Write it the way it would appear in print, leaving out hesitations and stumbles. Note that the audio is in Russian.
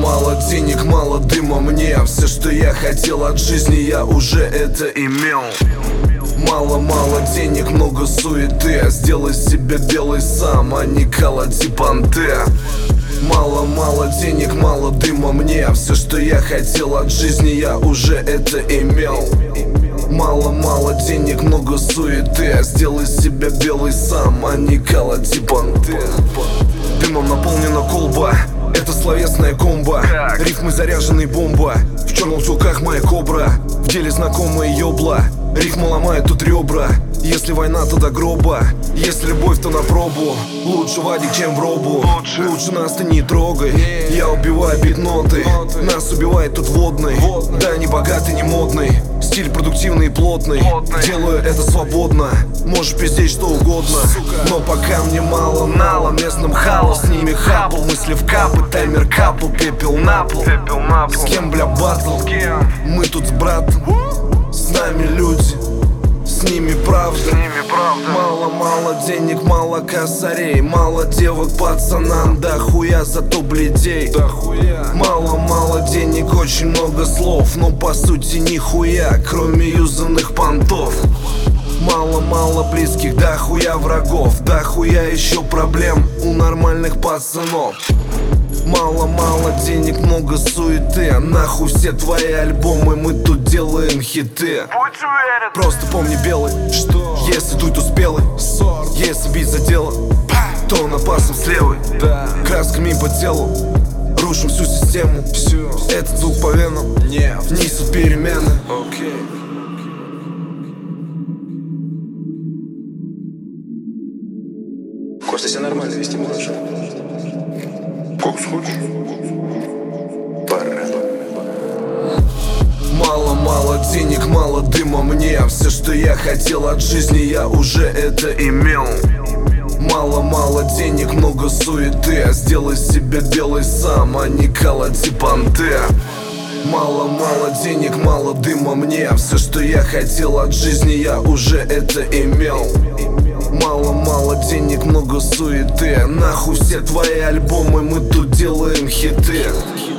Мало денег, мало дыма мне. Все, что я хотел от жизни, я уже это имел. Мало денег, много суеты. Сделай себе белый сам, а не колоти понты. Мало денег, мало дыма мне. Все, что я хотел от жизни, я уже это имел. Мало денег, много суеты. Сделай себя белый сам, а не колоти понты. Дымом наполнена колба, это словесная комбо. Рифмы заряженные бомба. В черных чулках моя кобра. В деле знакомая ёбла. Рифма ломает тут ребра. Если война, то до гроба. Если любовь, то на пробу. Лучше Вадик, чем в робу. Лучше нас ты не трогай. Я убиваю бит-ноты. Нас убивает тут водный. Да, не богатый, не модный. Стиль продуктивный и плотный. Делаю это свободно. Можешь пиздеть что угодно. Но пока мне мало нала. Местным халу, с ними хапал. Мысли в капы, таймер капал. Пепел на пол. С кем, бля, батл? Мы тут с братом. С нами люди, с ними правда. Мало денег, мало косарей. Мало девок пацанам, да хуя, зато бледей. Мало денег, очень много слов. Но по сути нихуя, кроме юзанных понтов. Мало близких, да хуя врагов. Да хуя еще проблем у нормальных пацанов. Мало денег, много суеты. Нахуй все твои альбомы, мы тут делаем хиты. Просто помни белый, что если дуй, то спелый. Если бить за дело, то напасом с левой. Красками по телу рушим всю систему. Этот звук по венам, несут перемены. Костя, себя нормально вести можешь? Как хочешь. Пора. Мало денег, мало дыма мне. Все, что я хотел от жизни, я уже это имел. Мало денег, много суеты. Сделай себе белый сам, а не колоти понты. Мало денег, мало дыма мне. Все, что я хотел от жизни, я уже это имел. Мало денег, много суеты. Нахуй все твои альбомы, мы тут делаем хиты.